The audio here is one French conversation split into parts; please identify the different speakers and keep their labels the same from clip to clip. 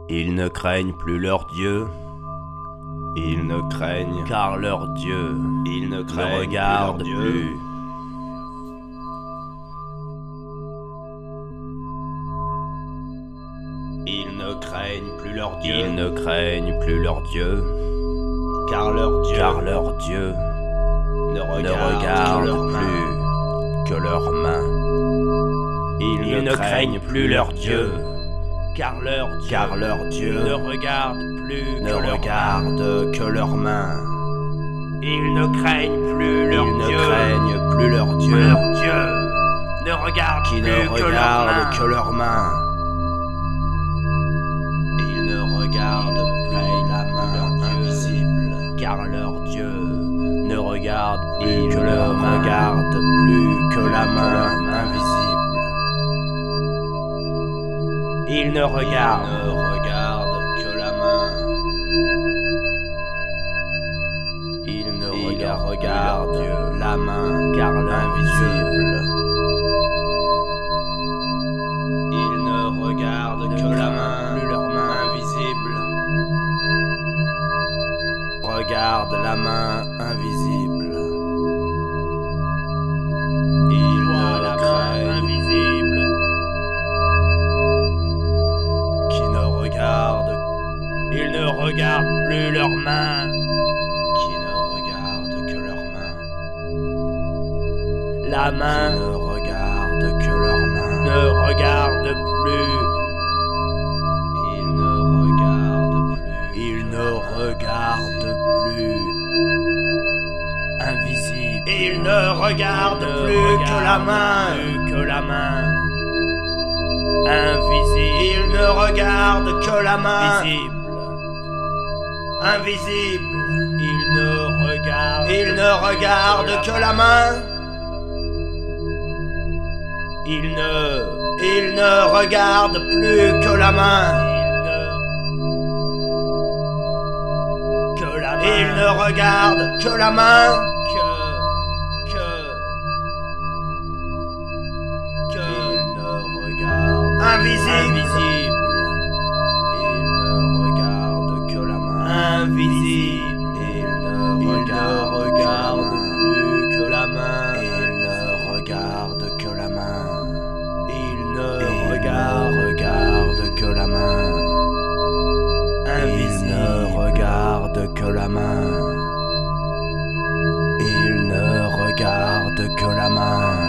Speaker 1: Ils ne craignent plus leur Dieu. Ils ne craignent car leur Dieu, ils ne regardent plus. Ils ne craignent plus leur Dieu. Ils ne craignent plus leur Dieu. Car leur Dieu ne regarde plus que leurs mains. Ils ne craignent plus leur Dieu. Car leur Dieu ne regarde que leurs mains. Ils ne craignent plus leur Dieu. Leur Dieu ne regarde que leurs mains. Ils ne regardent plus la main invisible. Car leur Dieu ne regarde plus que la main invisible. Il ne regarde que la main. Il ne regarde la main car l'invisible. Il ne regarde que la main, leur main invisible. Regarde la main invisible. Il voit la main invisible. Ils ne regardent plus leurs mains, qui ne regardent que leurs mains. La main qui ne regarde que leurs mains, ne regarde plus. Ils ne regardent plus. Invisible. Ils ne regardent plus que la main. Invisible. Il ne regarde que la main. Invisible. Il ne regarde que la main. Il ne regarde plus que la main. Il ne regarde que la main. Invisible. Il ne regarde que la main. Invisible. Il ne regarde plus que la main. Il ne regarde que la main. Il ne regarde que la main. Il ne regarde que la main. Il ne regarde que la main.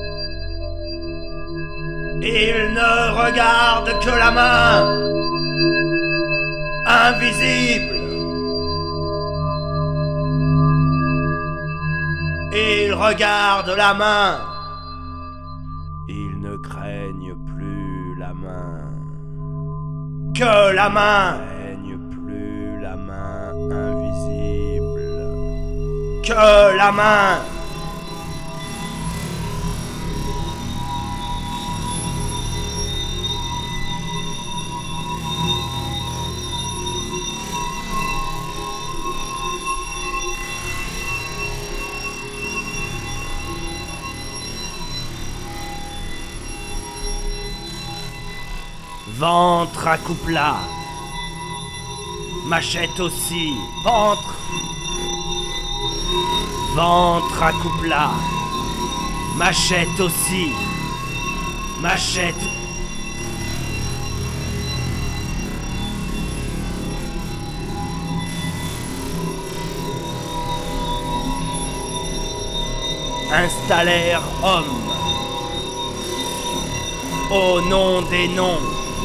Speaker 1: Il ne regarde que la main. Invisible. Il regarde la main. Ils ne craignent plus la main. Que la main. Ils ne craignent plus la main invisible. Que la main. Ventre à coupe plat, machette aussi, ventre à coupe plat, machette aussi, machette. Installèrent hommes, au nom des noms.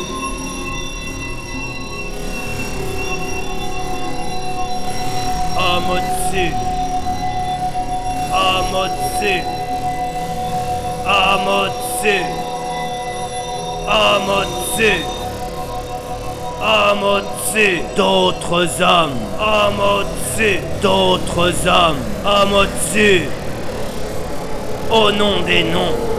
Speaker 1: Homme au-dessus, homme au-dessus, homme au-dessus, homme au-dessus, homme au-dessus, d'autres hommes, homme au-dessus, d'autres hommes, homme au-dessus, au nom des noms.